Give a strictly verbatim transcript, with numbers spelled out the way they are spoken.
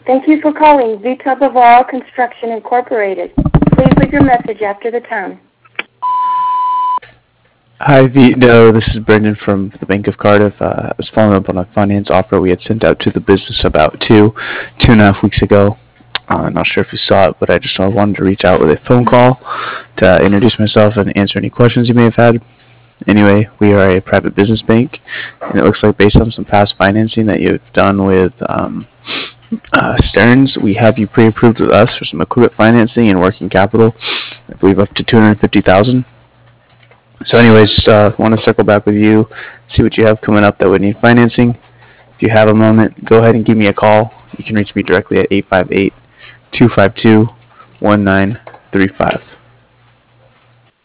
Thank you for calling Vita Baval Construction Incorporated. Please leave your message after the tone. Hi, Vito. This is Brendan from the Bank of Cardiff. Uh, I was following up on a finance offer we had sent out to the business about two, two and a half weeks ago. Uh, not sure if you saw it, but I just wanted to reach out with a phone call to introduce myself and answer any questions you may have had. Anyway, we are a private business bank, and it looks like based on some past financing that you've done with um, uh, Stearns, we have you pre-approved with us for some equipment financing and working capital. I believe up to two hundred fifty thousand dollars. So anyways, just uh, want to circle back with you, see what you have coming up that would need financing. If you have a moment, go ahead and give me a call. You can reach me directly at eight five eight, two five two, one nine three five.